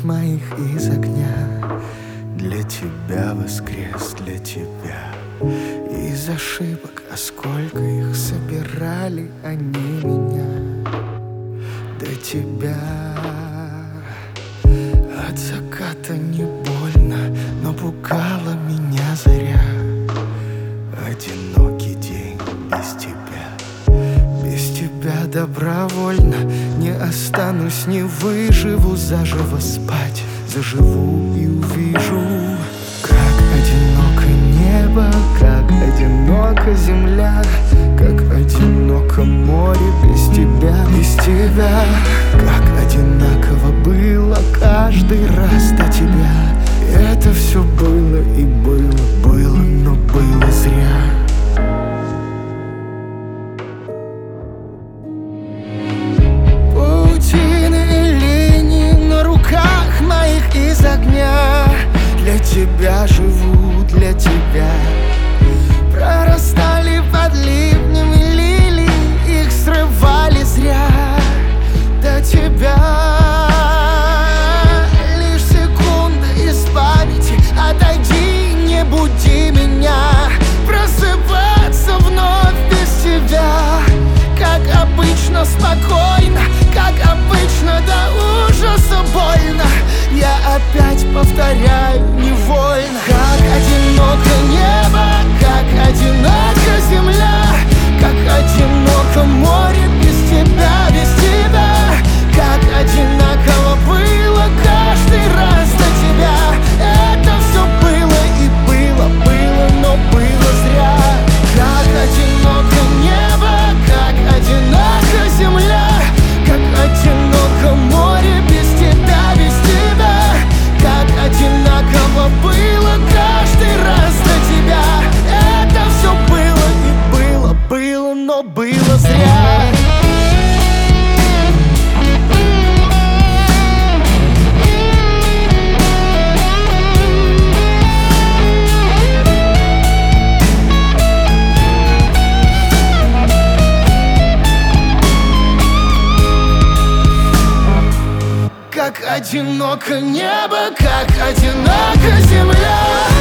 моих из огня. Для тебя воскрес, для тебя. Из ошибок, а сколько их собирали они меня. До тебя. От заката не больно, но пугала меня заря. Одинокий день без тебя. Без тебя добровольно не останусь, не выживу. Заживо спать, заживу и увижу. Как одиноко небо, как одинока земля, как одиноко море без тебя, без тебя. Как одинаково было каждый раз до тебя. И это все было и было, было, но было зря. Паутины линий на руках моих из огня. Для тебя живу, для тебя. Прорастали под ливнями лилии, их срывали зря. До тебя лишь секунда из памяти. Отойди, не буди меня. Просыпаться вновь без тебя. Как обычно спокойно, как обычно до ужаса больно. Я опять повторяю невольно. Как одиноко небо, как одинока земля, как одиноко море без тебя, без тебя. Как одинаково было каждый раз до тебя. Это все было и было, было, но было зря. Как одиноко небо, как одинока земля, как одиноко море без тебя, без тебя. Как одинаково было каждый раз до тебя. Это все было и было, было, но было зря. Как одиноко небо, как одинока земля.